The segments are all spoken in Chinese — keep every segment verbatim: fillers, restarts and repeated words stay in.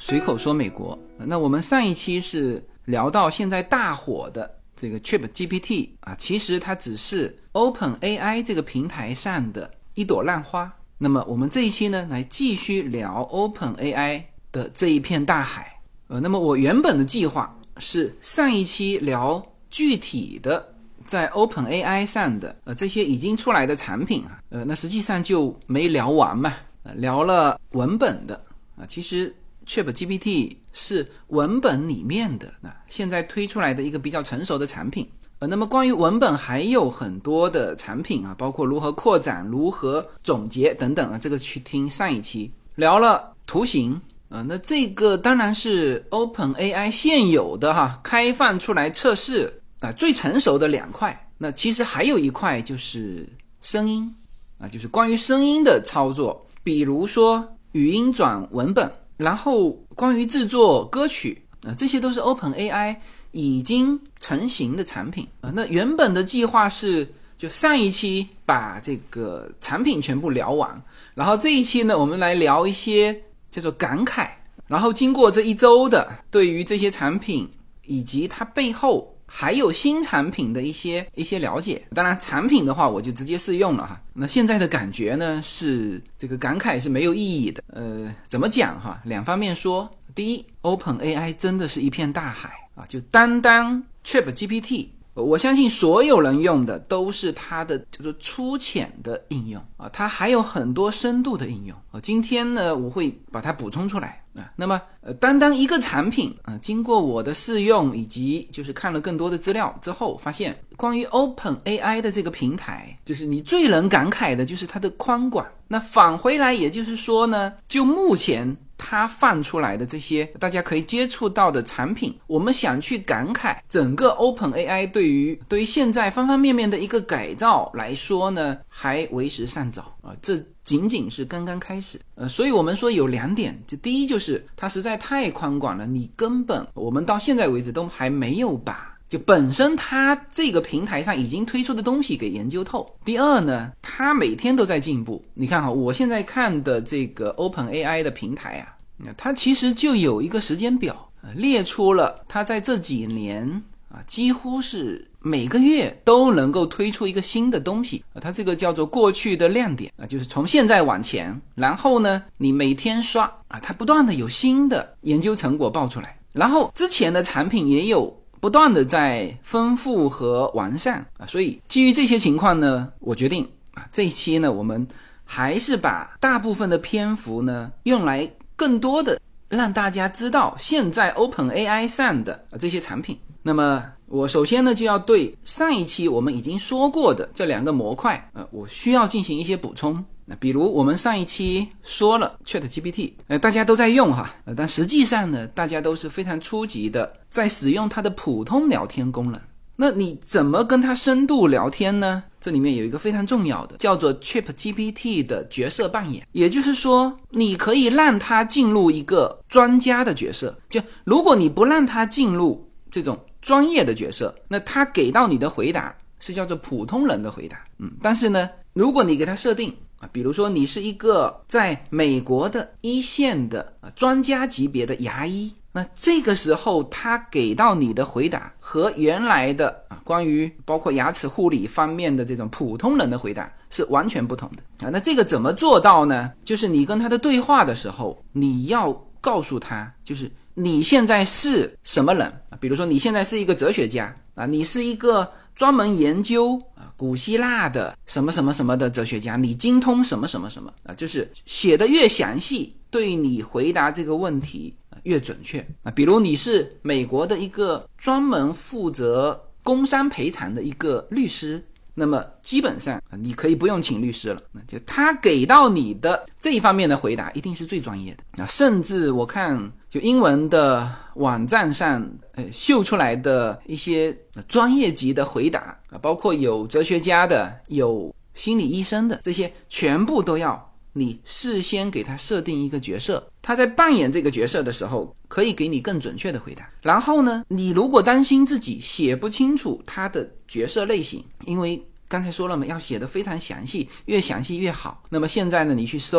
随口说美国。那我们上一期是聊到现在大火的这个 ChatGPT 啊，其实它只是 OpenAI 这个平台上的一朵烂花。那么我们这一期呢，来继续聊 OpenAI 的这一片大海。呃，那么我原本的计划是上一期聊具体的在 OpenAI 上的呃这些已经出来的产品啊，呃，那实际上就没聊完嘛，呃、聊了文本的啊，其实 ChatGPT 是文本里面的啊，现在推出来的一个比较成熟的产品。呃，那么关于文本还有很多的产品啊，包括如何扩展、如何总结等等啊，这个去听上一期聊了图形。呃，那这个当然是 OpenAI 现有的哈，开放出来测试啊，最成熟的两块。那其实还有一块就是声音啊，就是关于声音的操作，比如说语音转文本，然后关于制作歌曲啊，这些都是 OpenAI 已经成型的产品啊。那原本的计划是就上一期把这个产品全部聊完，然后这一期呢，我们来聊一些叫做感慨，然后经过这一周的对于这些产品以及它背后还有新产品的一些一些了解。当然产品的话我就直接试用了哈。那现在的感觉呢，是这个感慨是没有意义的。呃，怎么讲哈？两方面说。第一， OpenAI 真的是一片大海啊，就单单 ChatGPT，我相信所有人用的都是它的叫做粗浅的应用啊，它还有很多深度的应用啊。今天呢，我会把它补充出来啊。那么，呃，单单一个产品啊，经过我的试用以及就是看了更多的资料之后，发现关于 OpenAI 的这个平台，就是你最能感慨的就是它的宽广。那返回来，也就是说呢，就目前它放出来的这些大家可以接触到的产品，我们想去感慨整个 OpenAI 对于对于现在方方面面的一个改造来说呢，还为时尚早啊，这仅仅是刚刚开始。呃，所以我们说有两点，就第一就是它实在太宽广了，你根本我们到现在为止都还没有把就本身它这个平台上已经推出的东西给研究透。第二呢，它每天都在进步。你看哈，我现在看的这个 OpenAI 的平台啊，它其实就有一个时间表，呃、列出了它在这几年啊，几乎是每个月都能够推出一个新的东西。呃、它这个叫做过去的亮点啊，就是从现在往前，然后呢，你每天刷啊，它不断的有新的研究成果爆出来，然后之前的产品也有不断的在丰富和完善啊，所以基于这些情况呢，我决定啊，这一期呢，我们还是把大部分的篇幅呢，用来更多的让大家知道现在 OpenAI 上的这些产品。那么我首先呢，就要对上一期我们已经说过的这两个模块，呃，我需要进行一些补充。那比如我们上一期说了 ChatGPT， 呃，大家都在用哈，呃，但实际上呢，大家都是非常初级的，在使用它的普通聊天功能。那你怎么跟它深度聊天呢？这里面有一个非常重要的，叫做 ChatGPT 的角色扮演。也就是说，你可以让它进入一个专家的角色，就如果你不让它进入这种专业的角色，那它给到你的回答是叫做普通人的回答。嗯，但是呢，如果你给它设定啊，比如说你是一个在美国的一线的啊专家级别的牙医，那这个时候他给到你的回答和原来的啊关于包括牙齿护理方面的这种普通人的回答是完全不同的啊。那这个怎么做到呢？就是你跟他的对话的时候，你要告诉他，就是你现在是什么人啊？比如说你现在是一个哲学家啊，你是一个专门研究啊古希腊的什么什么什么的哲学家，你精通什么什么什么啊，就是写得越详细，对你回答这个问题越准确啊。比如你是美国的一个专门负责工伤赔偿的一个律师，那么基本上你可以不用请律师了，就他给到你的这一方面的回答一定是最专业的啊。甚至我看就英文的网站上呃秀出来的一些专业级的回答啊，包括有哲学家的，有心理医生的，这些全部都要你事先给他设定一个角色，他在扮演这个角色的时候可以给你更准确的回答。然后呢，你如果担心自己写不清楚他的角色类型，因为刚才说了嘛，要写得非常详细，越详细越好。那么现在呢，你去搜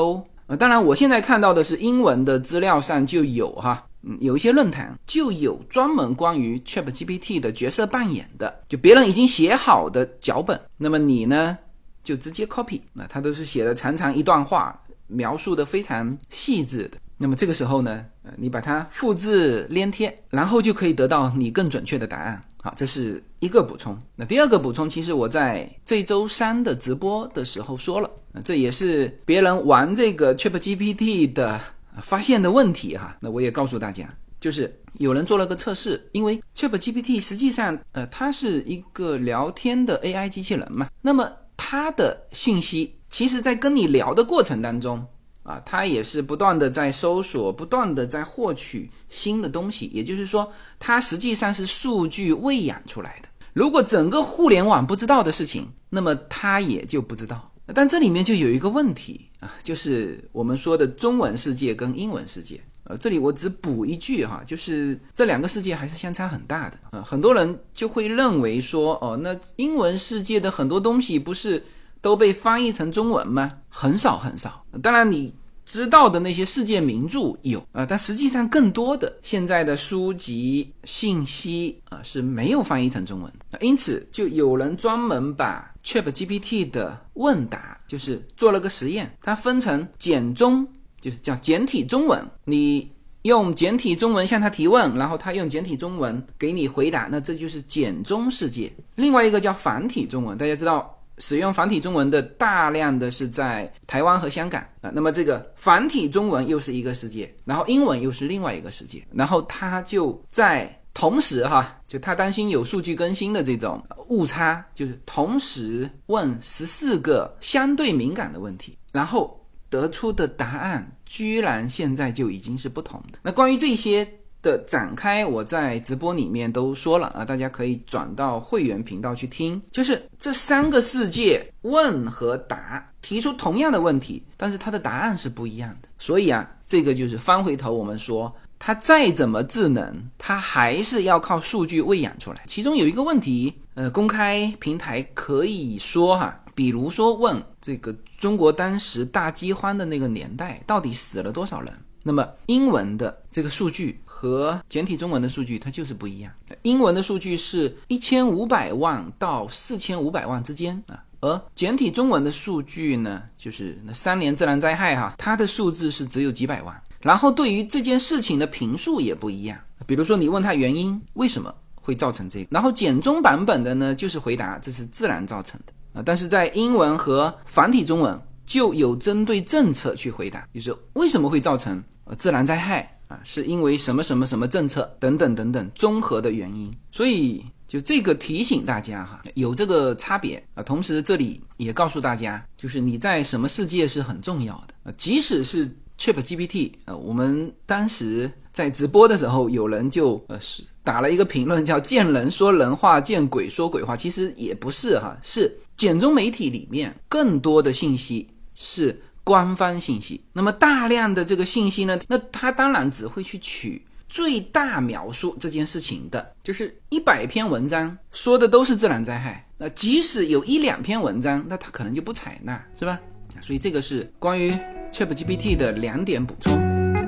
呃，当然我现在看到的是英文的资料上就有哈，嗯，有一些论坛就有专门关于 ChatGPT 的角色扮演的，就别人已经写好的脚本，那么你呢就直接 copy， 那它都是写的长长一段话，描述的非常细致的。那么这个时候呢，呃，你把它复制粘贴，然后就可以得到你更准确的答案。好，这是一个补充。那第二个补充，其实我在这周三的直播的时候说了，这也是别人玩这个 ChatGPT 的发现的问题哈。那我也告诉大家，就是有人做了个测试，因为 ChatGPT 实际上呃它是一个聊天的 A I 机器人嘛，那么它的信息其实在跟你聊的过程当中啊，它也是不断的在搜索，不断的在获取新的东西，也就是说它实际上是数据喂养出来的。如果整个互联网不知道的事情，那么它也就不知道。但这里面就有一个问题啊，就是我们说的中文世界跟英文世界。呃，这里我只补一句哈，就是这两个世界还是相差很大的啊、呃。很多人就会认为说，哦，那英文世界的很多东西不是都被翻译成中文吗？很少很少。当然你知道的那些世界名著有啊、呃，但实际上更多的现在的书籍信息啊、呃、是没有翻译成中文、呃、因此就有人专门把 ChatGPT 的问答就是做了个实验，它分成简中，就是叫简体中文，你用简体中文向它提问，然后它用简体中文给你回答，那这就是简中世界。另外一个叫繁体中文，大家知道使用繁体中文的大量的是在台湾和香港啊，那么这个繁体中文又是一个世界，然后英文又是另外一个世界，然后他就在同时哈，就他担心有数据更新的这种误差，就是同时问十四个相对敏感的问题，然后得出的答案居然现在就已经是不同的。那关于这些的展开我在直播里面都说了啊，大家可以转到会员频道去听，就是这三个世界问和答提出同样的问题，但是它的答案是不一样的。所以啊，这个就是翻回头我们说它再怎么智能，它还是要靠数据喂养出来。其中有一个问题呃，公开平台可以说哈，比如说问这个中国当时大饥荒的那个年代到底死了多少人，那么英文的这个数据和简体中文的数据它就是不一样。英文的数据是一千五百万到四千五百万之间啊，而简体中文的数据呢，就是那三年自然灾害哈，它的数字是只有几百万。然后对于这件事情的评述也不一样，比如说你问他原因，为什么会造成这个，然后简中版本的呢就是回答这是自然造成的啊，但是在英文和繁体中文就有针对政策去回答，就是为什么会造成呃自然灾害啊，是因为什么什么什么政策等等等等综合的原因。所以就这个提醒大家哈，有这个差别啊。同时这里也告诉大家，就是你在什么世界是很重要的啊，即使是 ChatGPT 呃，我们当时在直播的时候，有人就呃打了一个评论叫见人说人话，见鬼说鬼话，其实也不是哈，是简中媒体里面更多的信息是官方信息，那么大量的这个信息呢，那它当然只会去取最大描述这件事情的，就是一百篇文章说的都是自然灾害，那即使有一两篇文章，那它可能就不采纳，是吧？所以这个是关于 ChatGPT 的两点补充。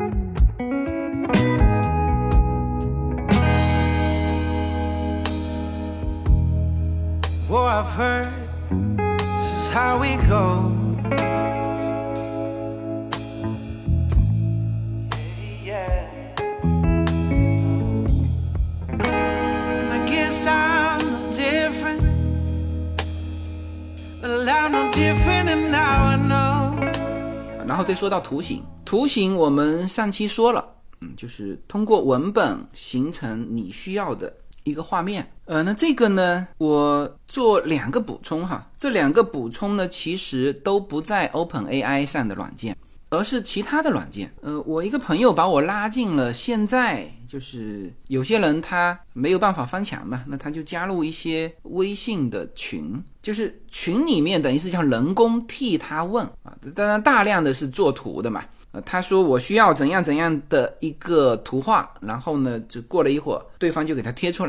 Well, I've heard this is how we go. Yeah. And I guess I'm no different. Well, I'm no different and now I know. 然后再说到图形，图形我们上期说了，嗯，就是通过文本形成你需要的一个画面。呃，那这个呢，我做两个补充哈，这两个补充呢，其实都不在 OpenAI 上的软件，而是其他的软件。呃，我一个朋友把我拉进了，现在就是有些人他没有办法翻墙嘛，那他就加入一些微信的群，就是群里面等于是叫人工替他问啊，当然大量的是做图的嘛。呃，他说我需要怎样怎样的一个图画，然后呢，就过了一会儿，对方就给他贴出来，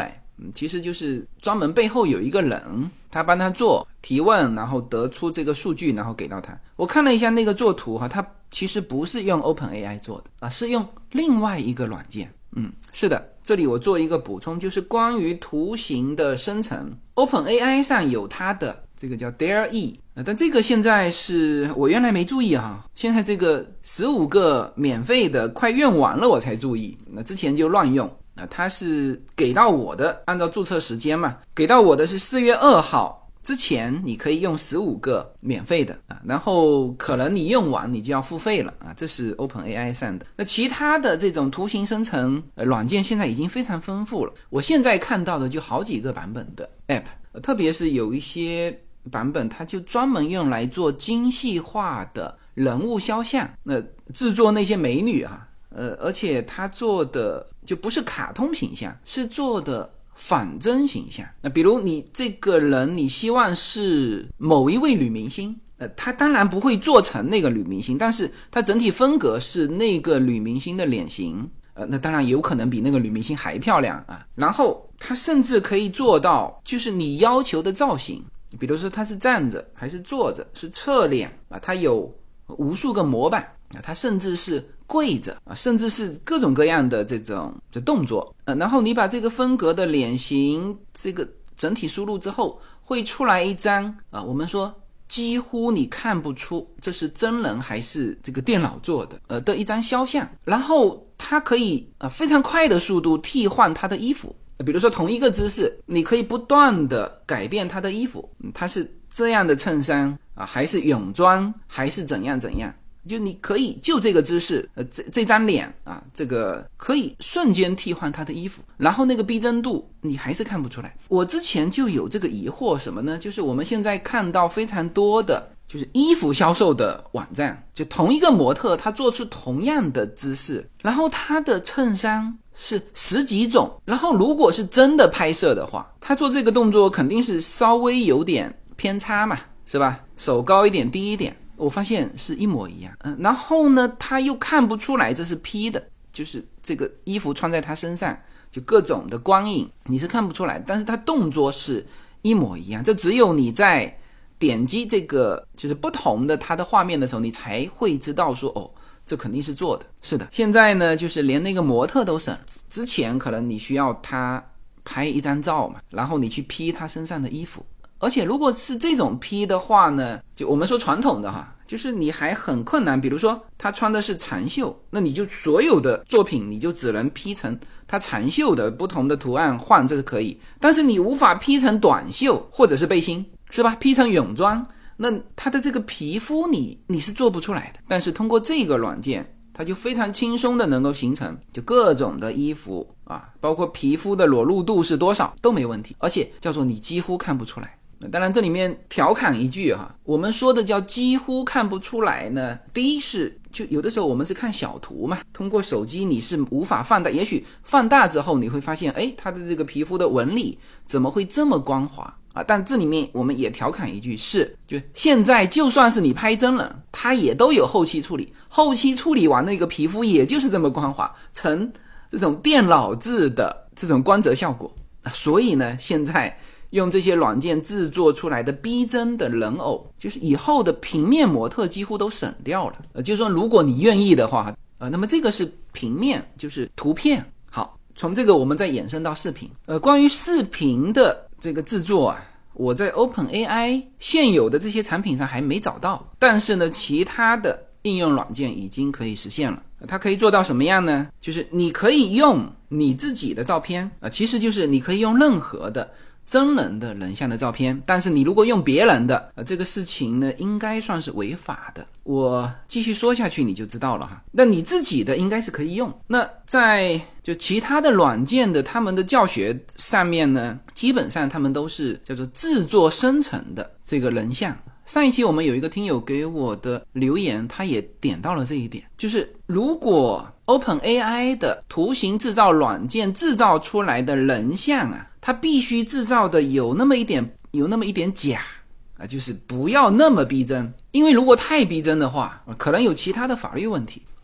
嗯，其实就是专门背后有一个人，他帮他做提问，然后得出这个数据，然后给到他。我看了一下那个作图哈，他其实不是用 OpenAI 做的啊，是用另外一个软件。嗯，是的，这里我做一个补充，就是关于图形的生成 ，OpenAI 上有它的这个叫 D A R E， 但这个现在是我原来没注意啊，现在这个十五个免费的快用完了我才注意，那之前就乱用。啊，它是给到我的，按照注册时间嘛，给到我的是四月二号之前，你可以用十五个免费的啊，然后可能你用完你就要付费了啊，这是 OpenAI 上的。那其他的这种图形生成、呃、软件现在已经非常丰富了，我现在看到的就好几个版本的 App，呃、特别是有一些版本它就专门用来做精细化的人物肖像，那制作那些美女啊。呃，而且他做的就不是卡通形象，是做的仿真形象。那比如你这个人，你希望是某一位女明星，呃，他当然不会做成那个女明星，但是他整体风格是那个女明星的脸型，呃，那当然有可能比那个女明星还漂亮啊。然后他甚至可以做到，就是你要求的造型，比如说他是站着还是坐着，是侧脸啊，他有无数个模板。它甚至是跪着啊，甚至是各种各样的这种的动作，呃，然后你把这个分格的脸型这个整体输入之后，会出来一张啊，我们说几乎你看不出这是真人还是这个电脑做的，呃的一张肖像，然后它可以啊非常快的速度替换它的衣服，比如说同一个姿势，你可以不断的改变它的衣服，嗯，它是这样的衬衫啊，还是泳装，还是怎样怎样。就你可以就这个姿势，呃，这这张脸啊，这个可以瞬间替换他的衣服，然后那个逼真度你还是看不出来。我之前就有这个疑惑，什么呢？就是我们现在看到非常多的就是衣服销售的网站，就同一个模特他做出同样的姿势，然后他的衬衫是十几种，然后如果是真的拍摄的话，他做这个动作肯定是稍微有点偏差嘛，是吧？手高一点低一点，我发现是一模一样，嗯，然后呢，他又看不出来这是 P 的，就是这个衣服穿在他身上，就各种的光影你是看不出来，但是他动作是一模一样，这只有你在点击这个就是不同的他的画面的时候，你才会知道说，哦，这肯定是做的。是的，现在呢，就是连那个模特都省，之前可能你需要他拍一张照嘛，然后你去 P 他身上的衣服。而且如果是这种 P 的话呢，就我们说传统的哈，就是你还很困难，比如说他穿的是长袖，那你就所有的作品你就只能 P 成他长袖的不同的图案换，这是可以，但是你无法 P 成短袖或者是背心，是吧？ P 成泳装，那他的这个皮肤你你是做不出来的。但是通过这个软件，它就非常轻松的能够形成就各种的衣服啊，包括皮肤的裸露度是多少都没问题，而且叫做你几乎看不出来。当然这里面调侃一句哈，我们说的叫几乎看不出来呢，第一是就有的时候我们是看小图嘛，通过手机你是无法放大，也许放大之后你会发现，诶，它的这个皮肤的纹理怎么会这么光滑啊？但这里面我们也调侃一句，是就现在就算是你拍真人，它也都有后期处理，后期处理完那个皮肤也就是这么光滑，成这种电脑制的这种光泽效果。所以呢，现在用这些软件制作出来的逼真的人偶，就是以后的平面模特几乎都省掉了。呃，就是说如果你愿意的话，呃，那么这个是平面，就是图片。好，从这个我们再衍生到视频。呃，关于视频的这个制作啊，我在 OpenAI 现有的这些产品上还没找到，但是呢，其他的应用软件已经可以实现了。它可以做到什么样呢？就是你可以用你自己的照片，呃，其实就是你可以用任何的真人的人像的照片，但是你如果用别人的，呃，这个事情呢，应该算是违法的。我继续说下去你就知道了哈。那你自己的应该是可以用。那在就其他的软件的他们的教学上面呢，基本上他们都是叫做制作生成的这个人像。上一期我们有一个听友给我的留言，他也点到了这一点，就是如果 OpenAI 的图形制造软件制造出来的人像啊，它必须制造的有那么一点有那么一点假啊，就是不要那么逼真，因为如果太逼真的话，可能有其他的法律问题。那么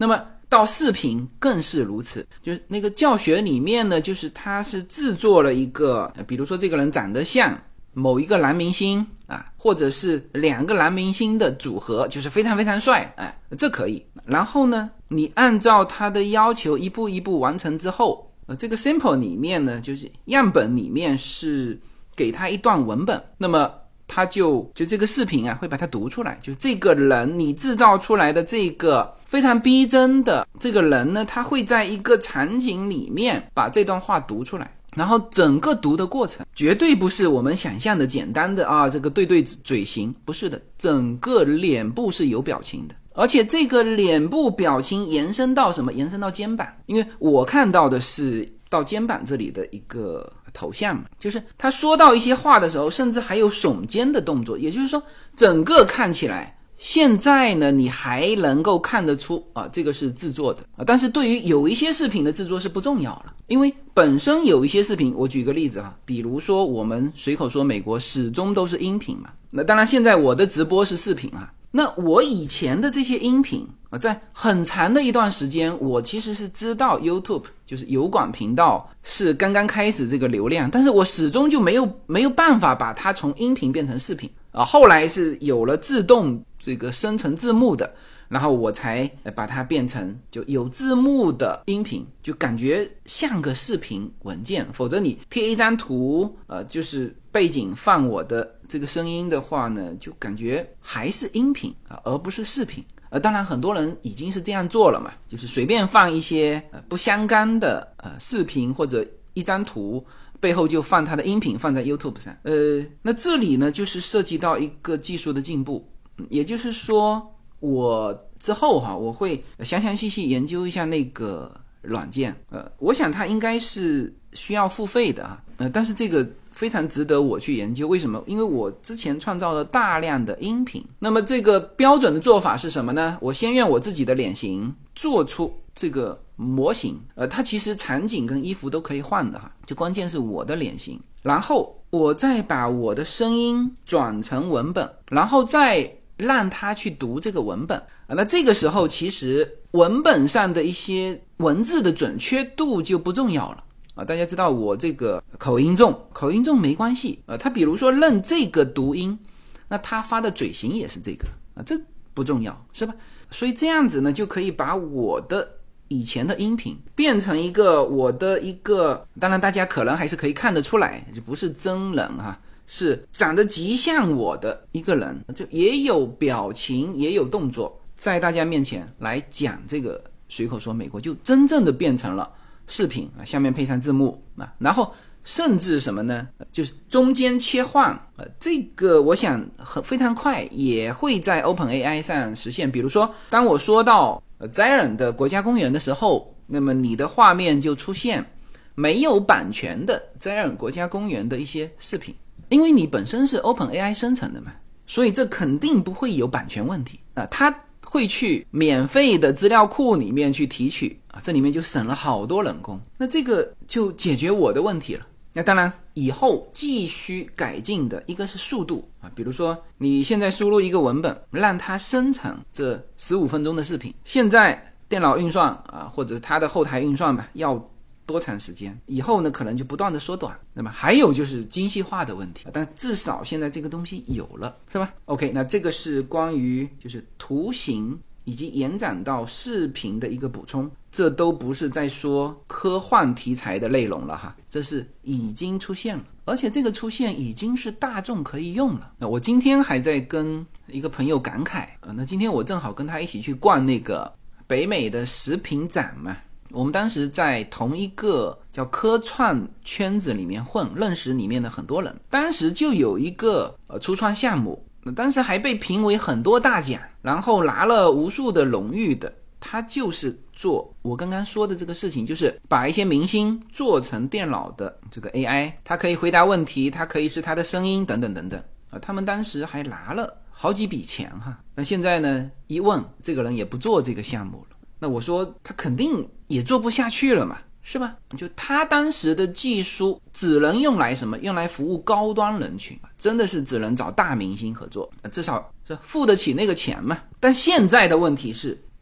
到视频更是如此。就是那个教学里面呢，就是他是制作了一个，比如说这个人长得像某一个男明星啊，或者是两个男明星的组合，就是非常非常帅，哎，这可以。然后呢，你按照他的要求一步一步完成之后，呃，这个 sample 里面呢，就是样本里面是给他一段文本，那么他就就这个视频啊会把它读出来，就是这个人你制造出来的这个非常逼真的这个人呢，他会在一个场景里面把这段话读出来。然后整个读的过程绝对不是我们想象的简单的啊，这个对对嘴型，不是的，整个脸部是有表情的，而且这个脸部表情延伸到什么？延伸到肩膀，因为我看到的是到肩膀这里的一个头像嘛，就是他说到一些话的时候，甚至还有耸肩的动作，也就是说，整个看起来。现在呢，你还能够看得出啊，这个是制作的啊。但是对于有一些视频的制作是不重要了，因为本身有一些视频，我举个例子哈，比如说我们随口说美国始终都是音频嘛，那当然现在我的直播是视频啊。那我以前的这些音频啊，在很长的一段时间，我其实是知道 YouTube 就是油管频道是刚刚开始这个流量，但是我始终就没有没有办法把它从音频变成视频啊。后来是有了自动这个生成字幕的，然后我才把它变成就有字幕的音频，就感觉像个视频文件。否则你贴一张图，呃，就是背景放我的这个声音的话呢，就感觉还是音频啊，而不是视频。呃，当然很多人已经是这样做了嘛，就是随便放一些呃不相干的呃视频或者一张图，背后就放它的音频放在 YouTube 上。呃，那这里呢就是涉及到一个技术的进步，也就是说我之后哈我会详详细细研究一下那个软件。呃，我想它应该是需要付费的啊，呃，但是这个非常值得我去研究。为什么？因为我之前创造了大量的音频。那么这个标准的做法是什么呢？我先用我自己的脸型做出这个模型，呃，它其实场景跟衣服都可以换的哈，就关键是我的脸型。然后我再把我的声音转成文本，然后再让它去读这个文本。啊，那这个时候其实文本上的一些文字的准确度就不重要了。啊，大家知道我这个口音重，口音重没关系啊。他比如说认这个读音，那他发的嘴型也是这个啊，这不重要是吧？所以这样子呢，就可以把我的以前的音频变成一个我的一个，当然大家可能还是可以看得出来，就不是真人哈，是长得极像我的一个人，就也有表情也有动作，在大家面前来讲这个随口说美国，就真正的变成了视频啊，下面配上字幕啊，然后甚至什么呢？就是中间切换，呃，这个我想很非常快也会在 OpenAI 上实现。比如说，当我说到呃 Zion 的国家公园的时候，那么你的画面就出现没有版权的 Zion 国家公园的一些视频，因为你本身是 OpenAI 生成的嘛，所以这肯定不会有版权问题啊，它会去免费的资料库里面去提取啊，这里面就省了好多人工，那这个就解决我的问题了。那当然以后继续改进的一个是速度啊，比如说你现在输入一个文本，让它生成这十五分钟的视频，现在电脑运算啊，或者它的后台运算吧，要多长时间？以后呢，可能就不断的缩短。那么还有就是精细化的问题，但至少现在这个东西有了，是吧 ？OK， 那这个是关于就是图形以及延展到视频的一个补充，这都不是在说科幻题材的内容了哈，这是已经出现了，而且这个出现已经是大众可以用了。那我今天还在跟一个朋友感慨，呃，那今天我正好跟他一起去逛那个北美的食品展嘛。我们当时在同一个叫科创圈子里面混，认识里面的很多人。当时就有一个呃初创项目，当时还被评为很多大奖，然后拿了无数的荣誉的。他就是做我刚刚说的这个事情，就是把一些明星做成电脑的这个 A I， 它可以回答问题，它可以是它的声音等等等等啊。他们当时还拿了好几笔钱哈。那现在呢，一问这个人也不做这个项目了。那我说他肯定也做不下去了嘛，是吧？就他当时的技术只能用来什么？用来服务高端人群，真的是只能找大明星合作，至少是付得起那个钱嘛。但现在的问题是，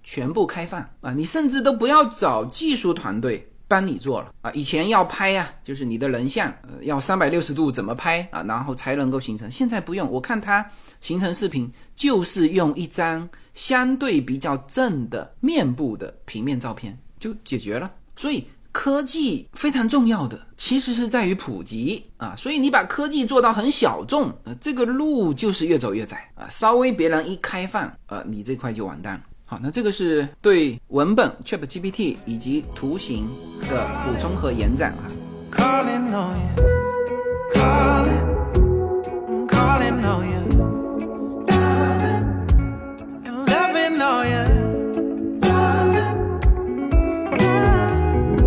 全部开放啊，你甚至都不要找技术团队帮你做了啊！以前要拍啊，就是你的人像，呃，要三百六十度怎么拍啊，然后才能够形成。现在不用，我看它形成视频就是用一张相对比较正的面部的平面照片就解决了。所以科技非常重要的其实是在于普及啊，所以你把科技做到很小众，呃，这个路就是越走越窄啊。稍微别人一开放，呃，你这块就完蛋了。好，那这个是对文本 ChatGPT 以及图形的补充和延展啊。 Calling on you, calling, I'm calling on you, loving and loving on you, loving, yeah,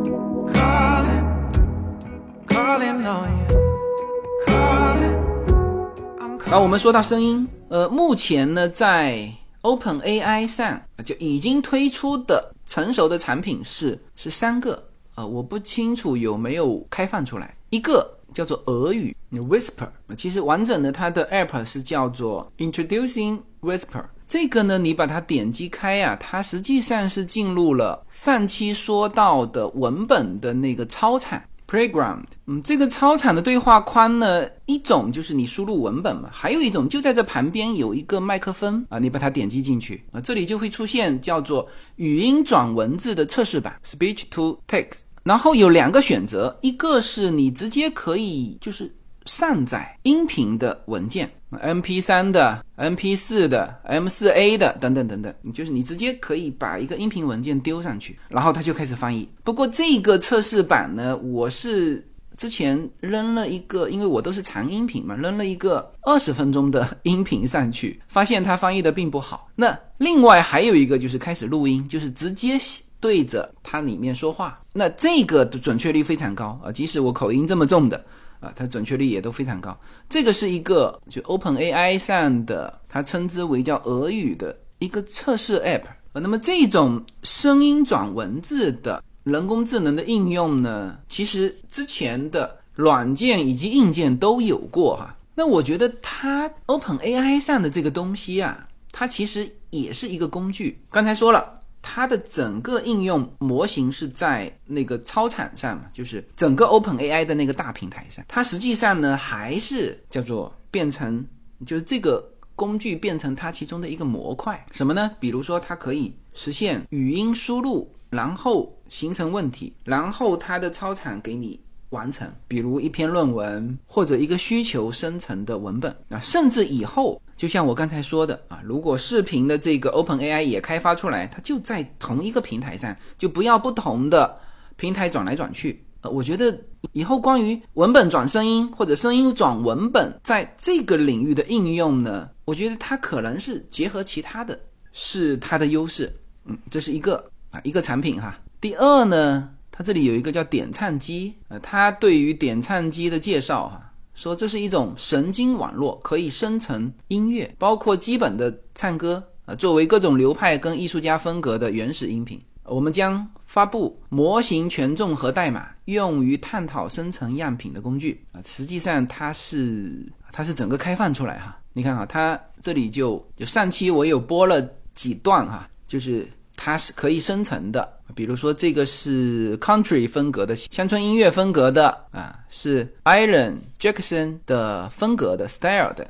calling, calling on you, calling, I'm calling. 好，我们说到声音，呃，目前呢，在OpenAI 上就已经推出的成熟的产品是是三个，呃，我不清楚有没有开放出来。一个叫做俄语 Whisper， 其实完整的它的 App 是叫做 Introducing Whisper。这个呢，你把它点击开啊，它实际上是进入了上期说到的文本的那个超产。Playground， 嗯，这个超产的对话框呢，一种就是你输入文本嘛，还有一种就在这旁边有一个麦克风啊，你把它点击进去啊，这里就会出现叫做语音转文字的测试版 Speech to Text， 然后有两个选择，一个是你直接可以就是上载音频的文件 M P 三 的 M P 四 的 M 四 A 的等等等等，就是你直接可以把一个音频文件丢上去，然后它就开始翻译。不过这个测试版呢，我是之前扔了一个，因为我都是长音频嘛，扔了一个二十分钟的音频上去，发现它翻译的并不好。那另外还有一个就是开始录音，就是直接对着它里面说话，那这个的准确率非常高啊，即使我口音这么重的啊，它准确率也都非常高。这个是一个就 OpenAI 上的，它称之为叫俄语的一个测试 App。那么这种声音转文字的人工智能的应用呢，其实之前的软件以及硬件都有过哈。那我觉得它 OpenAI 上的这个东西啊，它其实也是一个工具。刚才说了，它的整个应用模型是在那个超产上嘛，就是整个 OpenAI 的那个大平台上，它实际上呢还是叫做变成，就是这个工具变成它其中的一个模块。什么呢？比如说它可以实现语音输入，然后形成问题，然后它的超产给你完成，比如一篇论文或者一个需求生成的文本啊，甚至以后就像我刚才说的啊，如果视频的这个 OpenAI 也开发出来，它就在同一个平台上，就不要不同的平台转来转去。呃，我觉得以后关于文本转声音或者声音转文本在这个领域的应用呢，我觉得它可能是结合其他的，是它的优势。嗯，这是一个啊一个产品哈。第二呢，它这里有一个叫点唱机，呃，它对于点唱机的介绍哈，说这是一种神经网络，可以生成音乐，包括基本的唱歌，呃，作为各种流派跟艺术家风格的原始音频。我们将发布模型权重和代码，用于探讨生成样品的工具啊。实际上它是它是整个开放出来哈。你看哈，它这里就就上期我有播了几段哈，就是它是可以生成的。比如说这个是 country 风格的乡村音乐风格的啊，是 Alan Jackson 的风格的 style 的。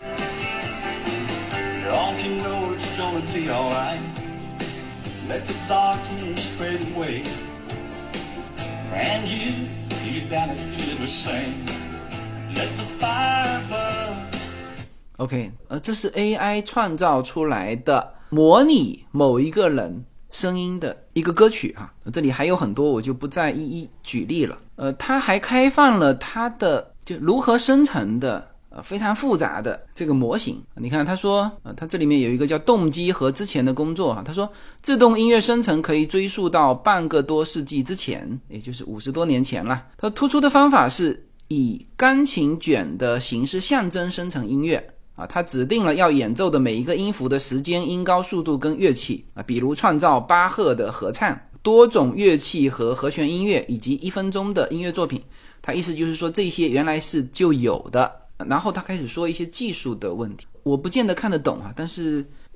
Let the darkness fade away, and you, you down as good as sing. Let the fire burn. OK， 呃，这是 A I 创造出来的模拟某一个人声音的一个歌曲哈，这里还有很多，我就不再一一举例了。呃，它还开放了它的就如何生成的。呃，非常复杂的这个模型，你看他说，呃，它这里面有一个叫动机和之前的工作哈，他说自动音乐生成可以追溯到半个多世纪之前，也就是五十多年前了。他突出的方法是以钢琴卷的形式象征生成音乐啊，他指定了要演奏的每一个音符的时间、音高、速度跟乐器啊，比如创造巴赫的合唱、多种乐器和和弦音乐以及一分钟的音乐作品。他意思就是说这些原来是就有的。然后他开始说一些技术的问题，我不见得看得懂啊，但是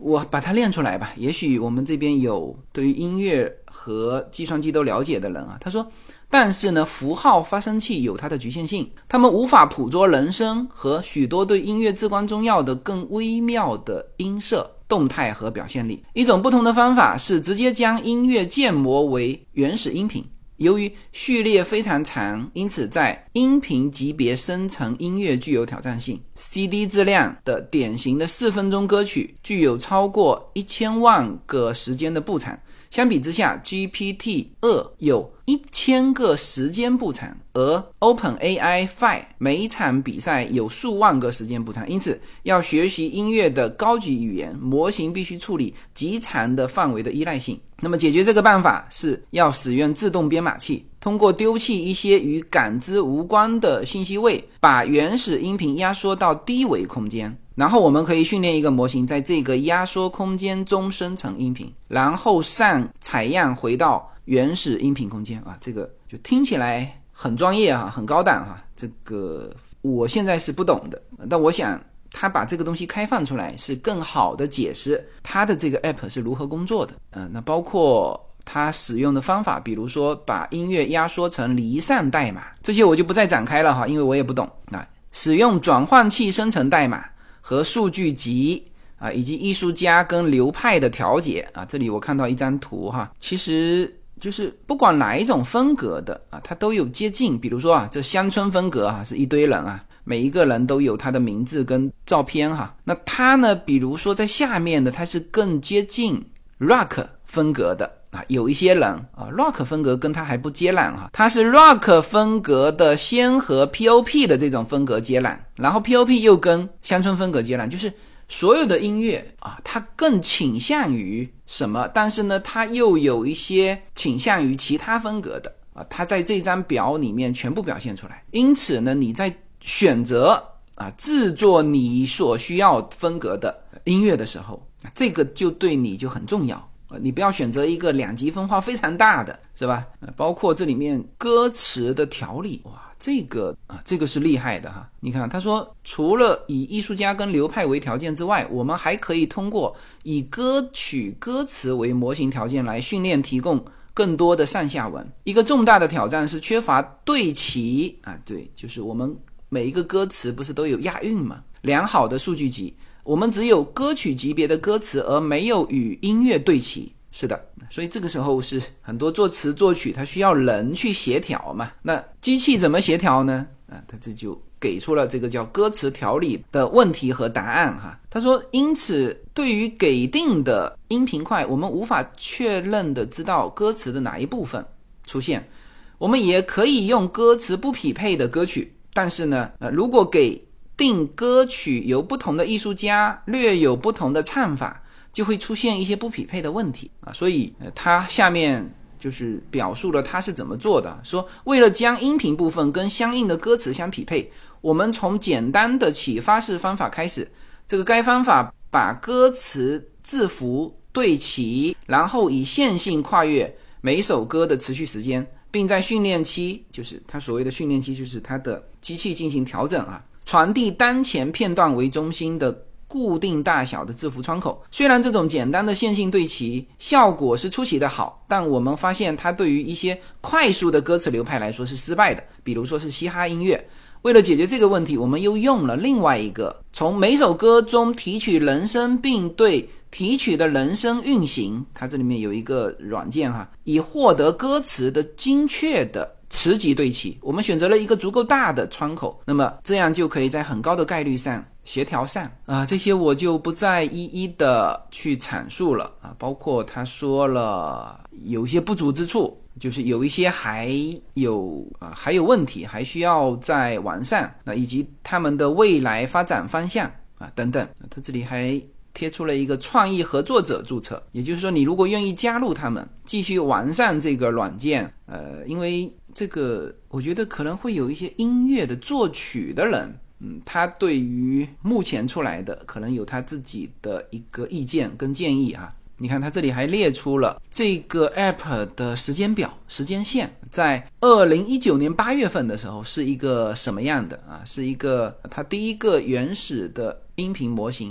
我把它练出来吧，也许我们这边有对于音乐和计算机都了解的人啊。他说，但是呢，符号发生器有它的局限性，它们无法捕捉人声和许多对音乐至关重要的更微妙的音色、动态和表现力。一种不同的方法是直接将音乐建模为原始音频。由于序列非常长，因此在音频级别生成音乐具有挑战性。C D 质量的典型的四分钟歌曲具有超过一千万个时间的步长，相比之下 G P T 二 有一千个时间步长，而 OpenAI 五 每一场比赛有数万个时间步长。因此要学习音乐的高级语言，模型必须处理极长的范围的依赖性。那么解决这个办法是要使用自动编码器，通过丢弃一些与感知无关的信息位，把原始音频压缩到低维空间，然后我们可以训练一个模型在这个压缩空间中生成音频，然后上采样回到原始音频空间啊，这个就听起来很专业啊，很高档啊，这个我现在是不懂的，但我想他把这个东西开放出来是更好的解释他的这个 app 是如何工作的。嗯、呃，那包括他使用的方法，比如说把音乐压缩成离散代码，这些我就不再展开了哈，因为我也不懂。那使用转换器生成代码和数据集啊，以及艺术家跟流派的调节啊，这里我看到一张图哈，其实就是不管哪一种风格的啊，它都有接近。比如说啊，这乡村风格啊，是一堆人啊，每一个人都有他的名字跟照片哈。那他呢，比如说在下面的，他是更接近 rock 风格的啊，有一些人啊 rock 风格跟他还不接壤哈，他是 rock 风格的先和 P O P 的这种风格接壤，然后 P O P 又跟乡村风格接壤，就是所有的音乐啊，它更倾向于什么，但是呢它又有一些倾向于其他风格的啊，它在这张表里面全部表现出来。因此呢，你在选择啊制作你所需要风格的音乐的时候，这个就对你就很重要。你不要选择一个两极分化非常大的，是吧？包括这里面歌词的条理，哇，这个啊，这个是厉害的哈。你看，他说除了以艺术家跟流派为条件之外，我们还可以通过以歌曲歌词为模型条件来训练提供更多的上下文。一个重大的挑战是缺乏对齐啊，对，就是我们每一个歌词不是都有押韵吗？良好的数据集。我们只有歌曲级别的歌词，而没有与音乐对齐。是的，所以这个时候是很多作词作曲它需要人去协调嘛，那机器怎么协调呢？啊，它这就给出了这个叫歌词条理的问题和答案哈。他说，因此对于给定的音频块，我们无法确认的知道歌词的哪一部分出现。我们也可以用歌词不匹配的歌曲，但是呢，呃，如果给定歌曲由不同的艺术家略有不同的唱法，就会出现一些不匹配的问题啊。所以呃，他下面就是表述了他是怎么做的，说为了将音频部分跟相应的歌词相匹配，我们从简单的启发式方法开始。这个该方法把歌词字符对齐，然后以线性跨越每首歌的持续时间，并在训练期，就是他所谓的训练期，就是他的机器进行调整啊，传递当前片段为中心的固定大小的字符窗口。虽然这种简单的线性对齐效果是出奇的好，但我们发现它对于一些快速的歌词流派来说是失败的，比如说是嘻哈音乐。为了解决这个问题，我们又用了另外一个从每首歌中提取人声，并对提取的人声运行，它这里面有一个软件哈，以获得歌词的精确的词级对齐。我们选择了一个足够大的窗口，那么这样就可以在很高的概率上协调上啊，这些我就不再一一的去阐述了啊。包括他说了有些不足之处，就是有一些还有啊还有问题，还需要再完善，那以及他们的未来发展方向啊等等。他这里还贴出了一个创意合作者注册，也就是说你如果愿意加入他们继续完善这个软件，呃，因为这个我觉得可能会有一些音乐的作曲的人，嗯，他对于目前出来的可能有他自己的一个意见跟建议啊。你看他这里还列出了这个 app 的时间表时间线，在二零一九年八月份的时候是一个什么样的啊？是一个它第一个原始的音频模型是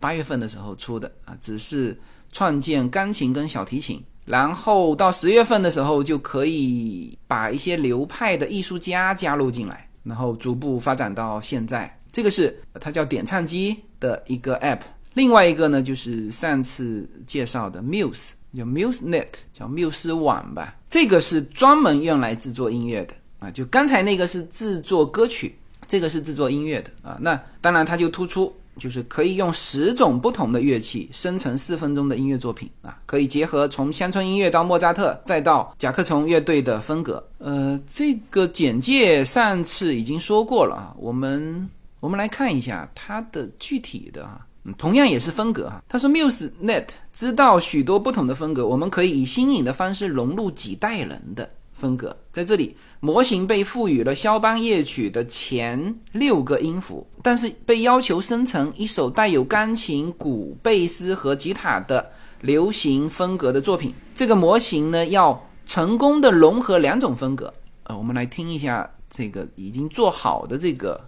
八月份的时候出的啊，只是创建钢琴跟小提琴，然后到十月份的时候就可以把一些流派的艺术家加入进来，然后逐步发展到现在。这个是它叫点唱机的一个 app。另外一个呢，就是上次介绍的 Muse， 叫 MuseNet， 叫缪斯网吧，这个是专门用来制作音乐的啊。就刚才那个是制作歌曲，这个是制作音乐的啊。那当然它就突出就是可以用十种不同的乐器生成四分钟的音乐作品啊，可以结合从乡村音乐到莫扎特再到甲壳虫乐队的风格。呃，这个简介上次已经说过了啊，我们我们来看一下它的具体的啊。嗯、同样也是风格哈。他说 MuseNet 知道许多不同的风格，我们可以以新颖的方式融入几代人的风格。在这里，模型被赋予了肖邦夜曲的前六个音符，但是被要求生成一首带有钢琴、鼓、贝斯和吉他的流行风格的作品。这个模型呢，要成功的融合两种风格。呃，我们来听一下这个已经做好的这个。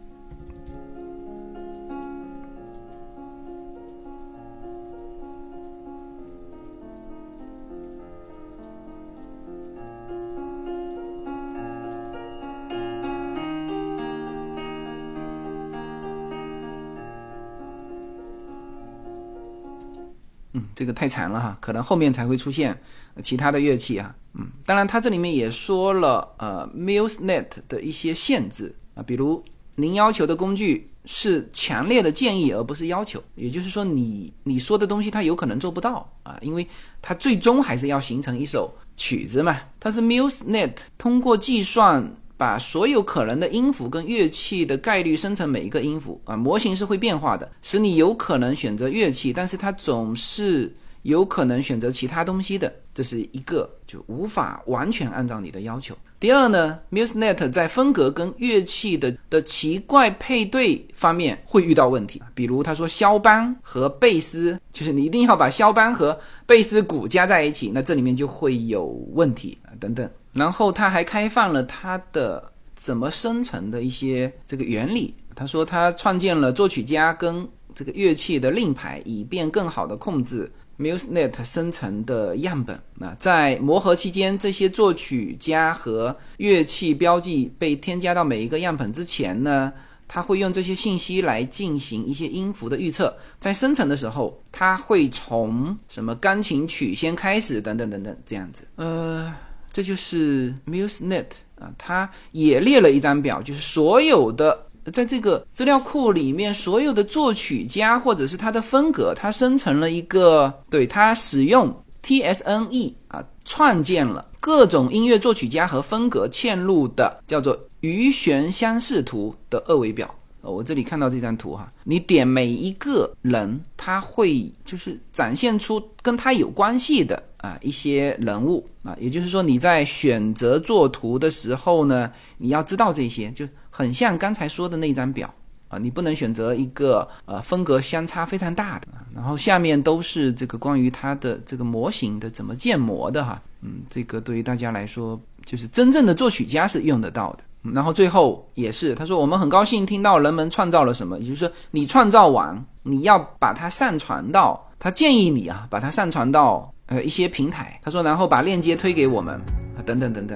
嗯，这个太长了哈，可能后面才会出现其他的乐器啊。嗯，当然它这里面也说了呃 MuseNet 的一些限制啊，比如您要求的工具是强烈的建议而不是要求，也就是说你你说的东西它有可能做不到啊，因为它最终还是要形成一首曲子嘛。它是 MuseNet 通过计算把所有可能的音符跟乐器的概率生成每一个音符啊，模型是会变化的，使你有可能选择乐器，但是它总是有可能选择其他东西的，这是一个就无法完全按照你的要求。第二呢 MuseNet 在风格跟乐器的的奇怪配对方面会遇到问题，比如他说肖邦和贝斯，就是你一定要把肖邦和贝斯鼓加在一起，那这里面就会有问题等等。然后他还开放了他的怎么生成的一些这个原理，他说他创建了作曲家跟这个乐器的令牌，以便更好的控制 MuseNet 生成的样本。那在磨合期间，这些作曲家和乐器标记被添加到每一个样本之前呢，他会用这些信息来进行一些音符的预测，在生成的时候他会从什么钢琴曲先开始等等等等这样子。呃这就是 MuseNet 啊，它也列了一张表，就是所有的在这个资料库里面所有的作曲家或者是他的风格，它生成了一个，对，它使用 T S N E 啊，创建了各种音乐作曲家和风格嵌入的叫做余弦相似图的二维表。我这里看到这张图哈，你点每一个人，他会就是展现出跟他有关系的啊一些人物啊，也就是说你在选择作图的时候呢，你要知道这些，就很像刚才说的那张表啊，你不能选择一个呃风格相差非常大的。然后下面都是这个关于它的这个模型的怎么建模的哈，嗯，这个对于大家来说，就是真正的作曲家是用得到的。然后最后也是他说我们很高兴听到人们创造了什么，也就是说你创造完你要把它上传到，他建议你啊把它上传到呃一些平台，他说然后把链接推给我们啊等等等等。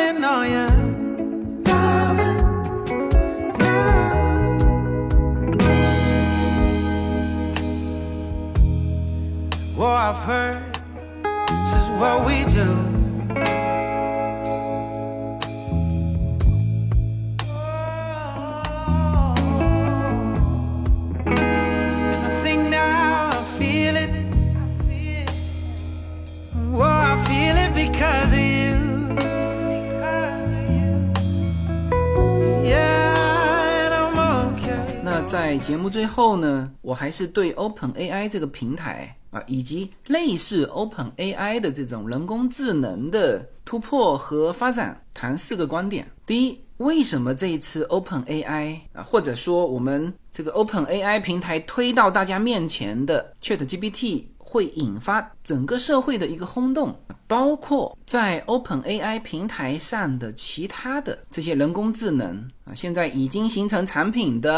Well, I've heard this is what we do. And I think now I feel it. Well, I feel it because of you. Yeah, and I'm okay. 那在节目最后呢，我还是对 OpenAI 这个平台啊，以及类似 OpenAI 的这种人工智能的突破和发展谈四个观点。第一，为什么这一次 OpenAI 啊，或者说我们这个 OpenAI 平台推到大家面前的 ChatGPT 会引发整个社会的一个轰动，包括在 OpenAI 平台上的其他的这些人工智能啊，现在已经形成产品的，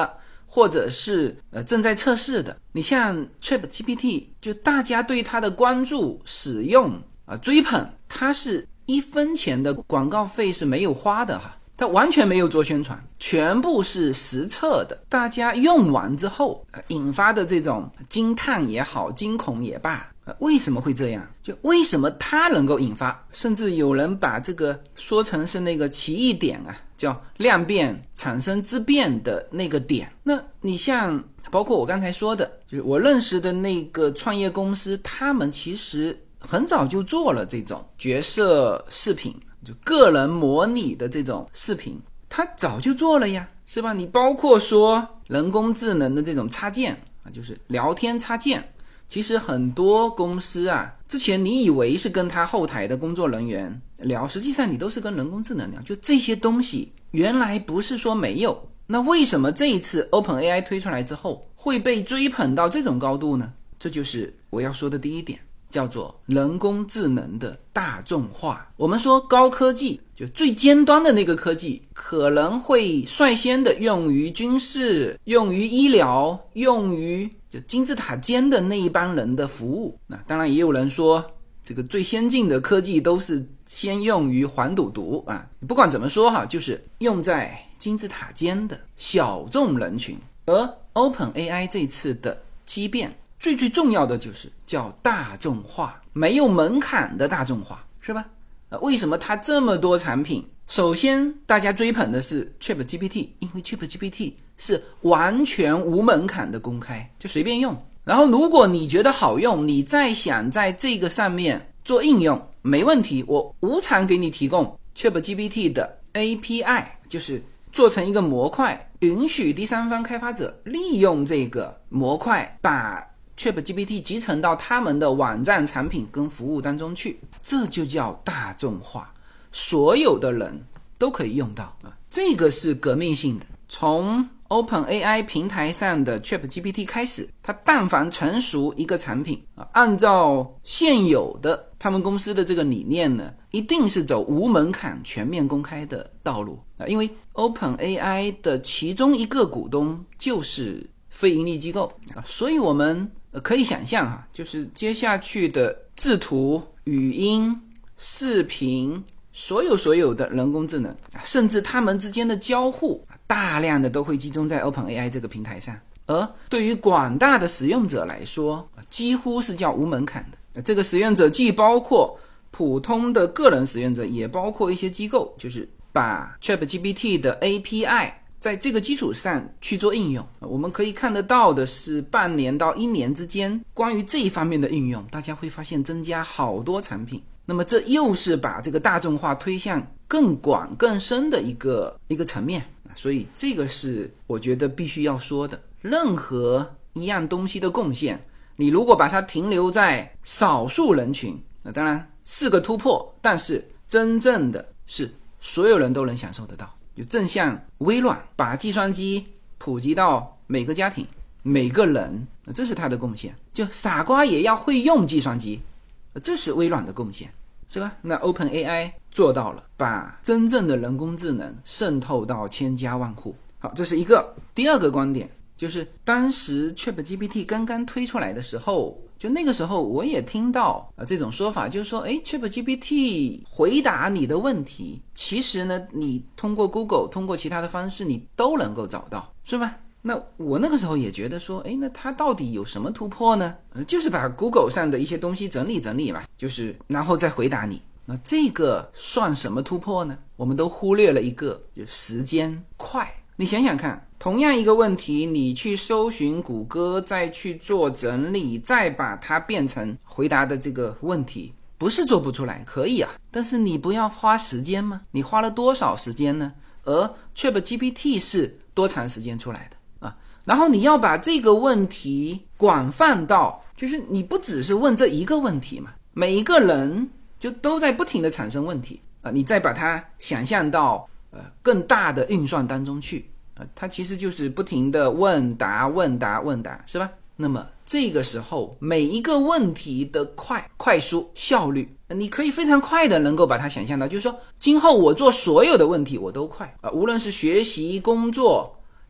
或者是呃正在测试的。你像 ChatGPT， 就大家对它的关注、使用啊、呃、追捧，它是一分钱的广告费是没有花的哈，它完全没有做宣传，全部是实测的。大家用完之后、呃、引发的这种惊叹也好，惊恐也罢，呃、为什么会这样？就为什么它能够引发？甚至有人把这个说成是那个奇异点啊，叫量变产生质变的那个点。那你像包括我刚才说的，就是我认识的那个创业公司，他们其实很早就做了这种角色视频，就个人模拟的这种视频，他早就做了呀，是吧？你包括说人工智能的这种插件啊，就是聊天插件，其实很多公司啊，之前你以为是跟他后台的工作人员聊，实际上你都是跟人工智能聊。就这些东西原来不是说没有，那为什么这一次 OpenAI 推出来之后会被追捧到这种高度呢？这就是我要说的第一点，叫做人工智能的大众化。我们说高科技，就最尖端的那个科技可能会率先的用于军事，用于医疗，用于就金字塔尖的那一帮人的服务。那当然也有人说这个最先进的科技都是先用于黄赌毒啊，不管怎么说哈，就是用在金字塔尖的小众人群。而 OpenAI 这次的激变最最重要的就是叫大众化，没有门槛的大众化，是吧？呃，为什么它这么多产品？首先大家追捧的是 ChatGPT， 因为 ChatGPT 是完全无门槛的公开，就随便用。然后如果你觉得好用，你再想在这个上面做应用，没问题，我无偿给你提供 ChatGPT 的 A P I， 就是做成一个模块，允许第三方开发者利用这个模块把 ChatGPT 集成到他们的网站产品跟服务当中去，这就叫大众化，所有的人都可以用到啊，这个是革命性的。从 OpenAI 平台上的 ChatGPT 开始，它但凡成熟一个产品啊，按照现有的他们公司的这个理念呢，一定是走无门槛全面公开的道路啊，因为 OpenAI 的其中一个股东就是非盈利机构啊，所以我们可以想象哈，就是接下去的制图、语音、视频，所有所有的人工智能，甚至他们之间的交互，大量的都会集中在 OpenAI 这个平台上。而对于广大的使用者来说，几乎是叫无门槛的。这个使用者既包括普通的个人使用者，也包括一些机构，就是把 ChatGPT 的 A P I 在这个基础上去做应用。我们可以看得到的是半年到一年之间，关于这一方面的应用，大家会发现增加好多产品。那么这又是把这个大众化推向更广更深的一个一个层面，所以这个是我觉得必须要说的。任何一样东西的贡献，你如果把它停留在少数人群，那当然是个突破，但是真正的是所有人都能享受得到。就正像微软把计算机普及到每个家庭每个人，这是它的贡献。就傻瓜也要会用计算机，这是微软的贡献，是吧？那 OpenAI 做到了，把真正的人工智能渗透到千家万户。好，这是一个。第二个观点就是当时 ChatGPT 刚刚推出来的时候，就那个时候我也听到、呃、这种说法，就是说诶 ChatGPT 回答你的问题，其实呢你通过 Google 通过其他的方式你都能够找到，是吧？那我那个时候也觉得说，诶，那它到底有什么突破呢？呃，就是把 Google 上的一些东西整理整理嘛，就是然后再回答你。那这个算什么突破呢？我们都忽略了一个，就是时间快。你想想看，同样一个问题，你去搜寻谷歌，再去做整理，再把它变成回答的这个问题，不是做不出来，可以啊，但是你不要花时间吗？你花了多少时间呢？而 ChatGPT 是多长时间出来的？然后你要把这个问题广泛到，就是你不只是问这一个问题嘛，每一个人就都在不停的产生问题啊、呃，你再把它想象到呃更大的运算当中去啊、呃，它其实就是不停的问答问答问答，是吧？那么这个时候每一个问题的快快速效率，你可以非常快的能够把它想象到，就是说今后我做所有的问题我都快啊、呃，无论是学习、工作、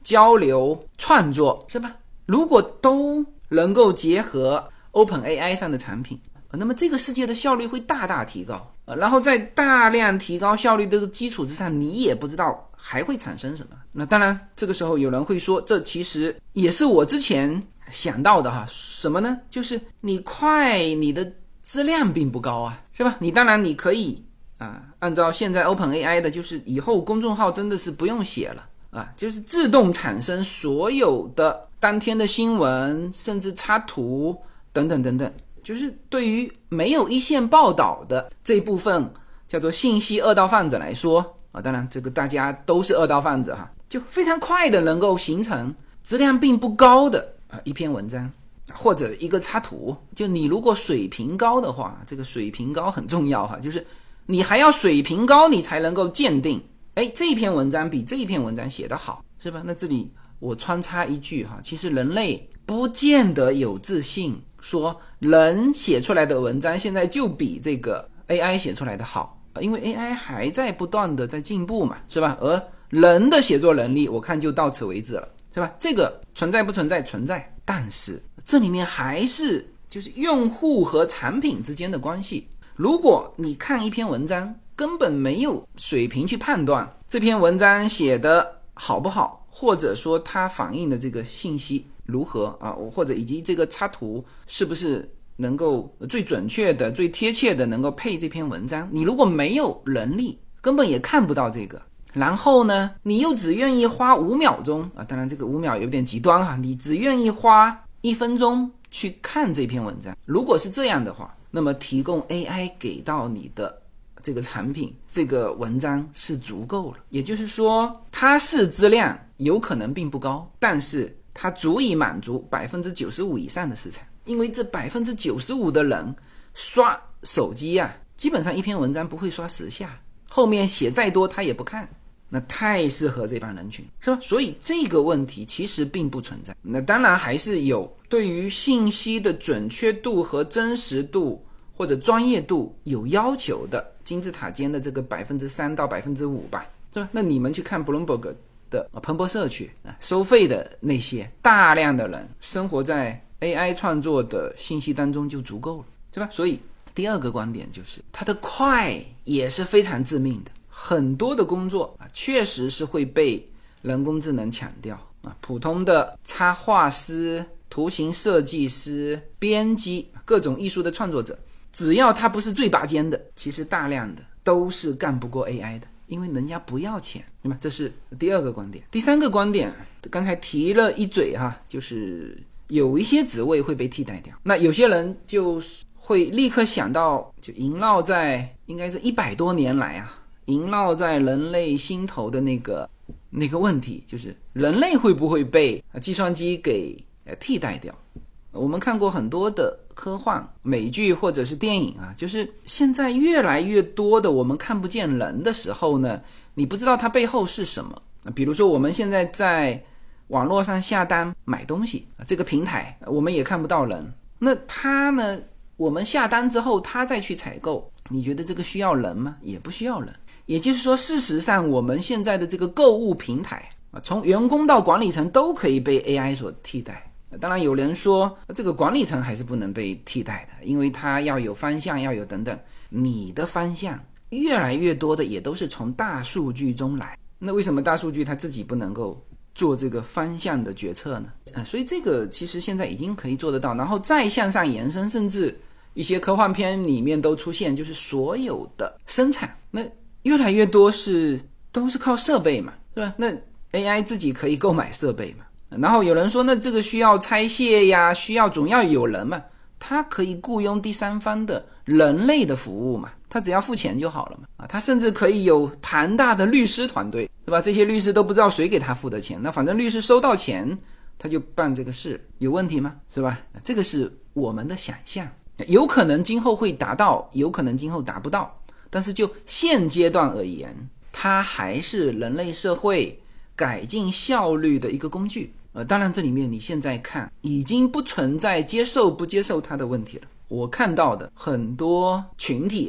交流、创作，是吧？如果都能够结合 OpenAI 上的产品，那么这个世界的效率会大大提高。然后在大量提高效率的基础之上，你也不知道还会产生什么。那当然这个时候有人会说，这其实也是我之前想到的哈，什么呢？就是你快，你的质量并不高啊，是吧？你当然你可以啊，按照现在 OpenAI 的，就是以后公众号真的是不用写了啊，就是自动产生所有的当天的新闻，甚至插图等等等等。就是对于没有一线报道的这部分叫做信息二道贩子来说啊，当然这个大家都是二道贩子哈，就非常快的能够形成质量并不高的啊一篇文章或者一个插图。就你如果水平高的话，这个水平高很重要哈，就是你还要水平高，你才能够鉴定，哎，这篇文章比这一篇文章写得好，是吧？那这里我穿插一句哈，其实人类不见得有自信说人写出来的文章现在就比这个 A I 写出来的好，因为 A I 还在不断的在进步嘛，是吧？而人的写作能力我看就到此为止了，是吧？这个存在不存在？存在，但是这里面还是就是用户和产品之间的关系。如果你看一篇文章根本没有水平去判断这篇文章写的好不好，或者说它反映的这个信息如何啊，或者以及这个插图是不是能够最准确的最贴切的能够配这篇文章，你如果没有能力根本也看不到这个，然后呢你又只愿意花五秒钟啊，当然这个五秒有点极端哈，你只愿意花一分钟去看这篇文章，如果是这样的话，那么提供 A I 给到你的这个产品这个文章是足够了。也就是说它是质量有可能并不高，但是它足以满足 百分之九十五 以上的市场。因为这 百分之九十五 的人刷手机啊，基本上一篇文章不会刷十下，后面写再多他也不看，那太适合这帮人群，是吧？所以这个问题其实并不存在。那当然还是有对于信息的准确度和真实度或者专业度有要求的金字塔尖的这个 百分之三 到 百分之五 吧，是吧？那你们去看 Bloomberg 的彭博社区收费的那些大量的人生活在 A I 创作的信息当中就足够了，是吧？所以第二个观点就是它的快也是非常致命的，很多的工作啊确实是会被人工智能抢掉啊，普通的插画师、图形设计师、编辑、各种艺术的创作者，只要他不是最拔尖的，其实大量的都是干不过 A I 的，因为人家不要钱，对吧？这是第二个观点。第三个观点刚才提了一嘴哈，就是有一些职位会被替代掉，那有些人就会立刻想到，就萦绕在应该是一百多年来啊，萦绕在人类心头的那个那个问题，就是人类会不会被计算机给替代掉。我们看过很多的科幻美剧或者是电影啊，就是现在越来越多的我们看不见人的时候呢，你不知道它背后是什么。比如说我们现在在网络上下单买东西，这个平台我们也看不到人，那它呢，我们下单之后它再去采购，你觉得这个需要人吗？也不需要人。也就是说事实上我们现在的这个购物平台从员工到管理层都可以被 A I 所替代。当然有人说这个管理层还是不能被替代的，因为它要有方向，要有等等，你的方向越来越多的也都是从大数据中来，那为什么大数据它自己不能够做这个方向的决策呢？呃、所以这个其实现在已经可以做得到，然后再向上延伸，甚至一些科幻片里面都出现，就是所有的生产那越来越多是都是靠设备嘛，是吧？那 A I 自己可以购买设备嘛，然后有人说那这个需要拆卸呀，需要总要有人嘛，他可以雇佣第三方的人类的服务嘛，他只要付钱就好了嘛。啊，他甚至可以有庞大的律师团队，对吧？这些律师都不知道谁给他付的钱，那反正律师收到钱他就办这个事，有问题吗？是吧？这个是我们的想象，有可能今后会达到，有可能今后达不到，但是就现阶段而言，它还是人类社会改进效率的一个工具。呃，当然这里面你现在看已经不存在接受不接受它的问题了。我看到的很多群体哈、啊，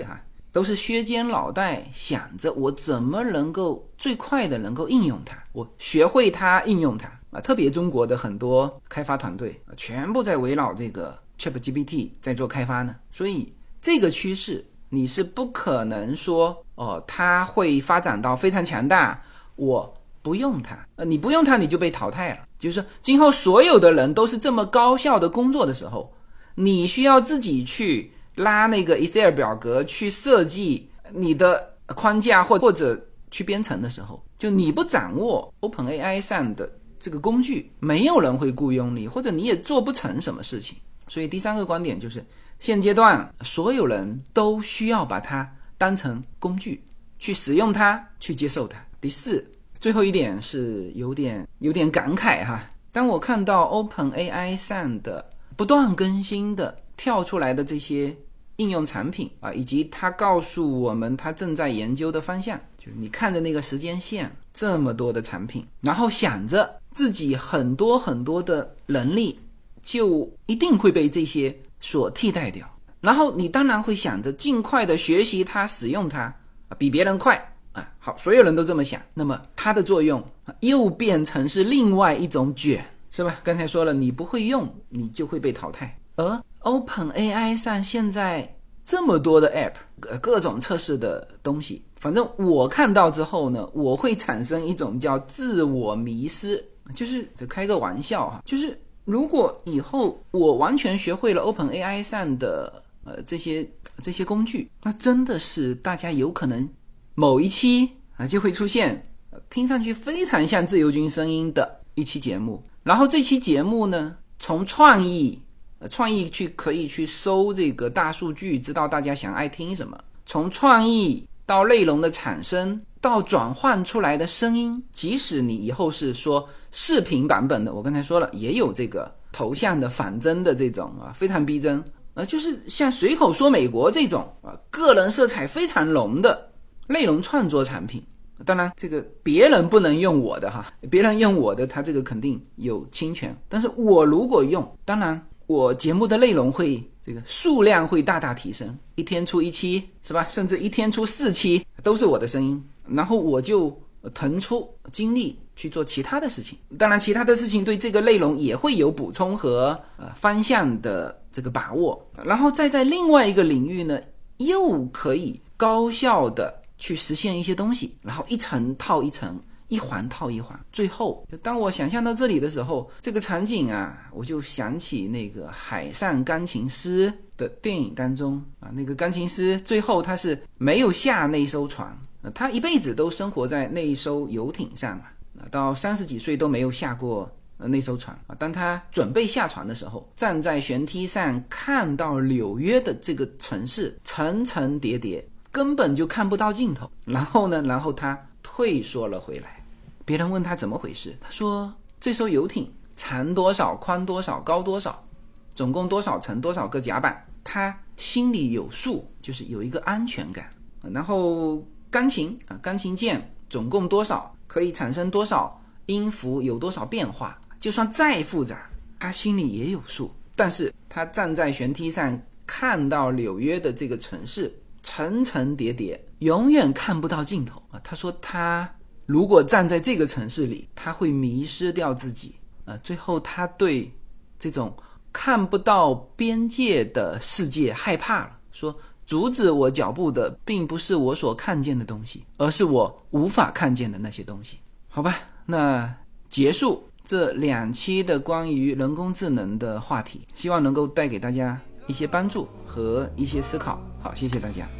都是削尖脑袋想着我怎么能够最快的能够应用它，我学会它应用它啊。特别中国的很多开发团队啊，全部在围绕这个 ChatGPT 在做开发呢。所以这个趋势你是不可能说哦，它会发展到非常强大，我不用它，呃，你不用它你就被淘汰了。就是今后所有的人都是这么高效的工作的时候，你需要自己去拉那个 Excel 表格去设计你的框架或或者去编程的时候，就你不掌握 OpenAI 上的这个工具，没有人会雇佣你，或者你也做不成什么事情。所以第三个观点就是，现阶段所有人都需要把它当成工具去使用它，去接受它。第四，最后一点是有点有点感慨哈，当我看到 OpenAI 上的不断更新的跳出来的这些应用产品啊，以及它告诉我们它正在研究的方向，就是你看的那个时间线，这么多的产品，然后想着自己很多很多的能力就一定会被这些所替代掉，然后你当然会想着尽快的学习它，使用它，比别人快啊。好，所有人都这么想，那么它的作用又变成是另外一种卷，是吧？刚才说了，你不会用你就会被淘汰。而 OpenAI 上现在这么多的 App， 各种测试的东西，反正我看到之后呢，我会产生一种叫自我迷失，就是这开个玩笑哈，就是如果以后我完全学会了 OpenAI 上的呃这些这些工具，那真的是大家有可能某一期啊就会出现听上去非常像自由军声音的一期节目，然后这期节目呢，从创意呃创意去可以去搜这个大数据，知道大家想爱听什么，从创意到内容的产生，到转换出来的声音，即使你以后是说视频版本的，我刚才说了也有这个头像的仿真的这种啊，非常逼真，呃，就是像随口说美国这种啊，个人色彩非常浓的内容创作产品。当然这个别人不能用我的哈，别人用我的他这个肯定有侵权，但是我如果用，当然我节目的内容会这个数量会大大提升，一天出一期是吧，甚至一天出四期都是我的声音，然后我就腾出精力去做其他的事情，当然其他的事情对这个内容也会有补充和呃方向的这个把握，然后再在另外一个领域呢又可以高效的去实现一些东西，然后一层套一层，一环套一环，最后当我想象到这里的时候，这个场景啊，我就想起那个海上钢琴师的电影当中啊，那个钢琴师最后他是没有下那艘船，啊、他一辈子都生活在那一艘游艇上啊，到三十几岁都没有下过呃那艘船啊。当他准备下船的时候，站在舷梯上看到纽约的这个城市层层叠叠，根本就看不到尽头。然后呢，然后他退缩了回来。别人问他怎么回事，他说这艘游艇长多少，宽多少，高多少，总共多少层，多少个甲板，他心里有数，就是有一个安全感。然后钢琴啊，钢琴键总共多少，可以产生多少音符，有多少变化，就算再复杂，他心里也有数。但是他站在舷梯上看到纽约的这个城市层层叠叠，永远看不到尽头啊。他说他如果站在这个城市里，他会迷失掉自己啊。最后他对这种看不到边界的世界害怕了，说阻止我脚步的并不是我所看见的东西，而是我无法看见的那些东西。好吧，那结束这两期的关于人工智能的话题，希望能够带给大家一些帮助和一些思考。好，谢谢大家。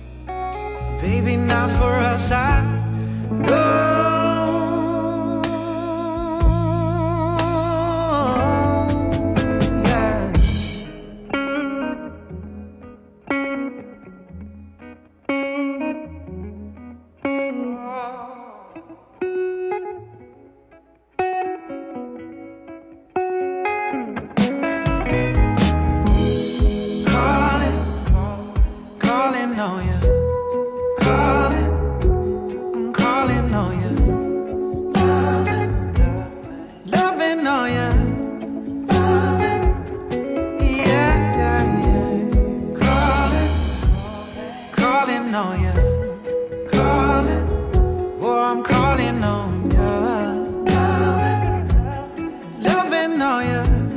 Baby, not for us, I know. On you, calling, I'm calling on you. paranoia.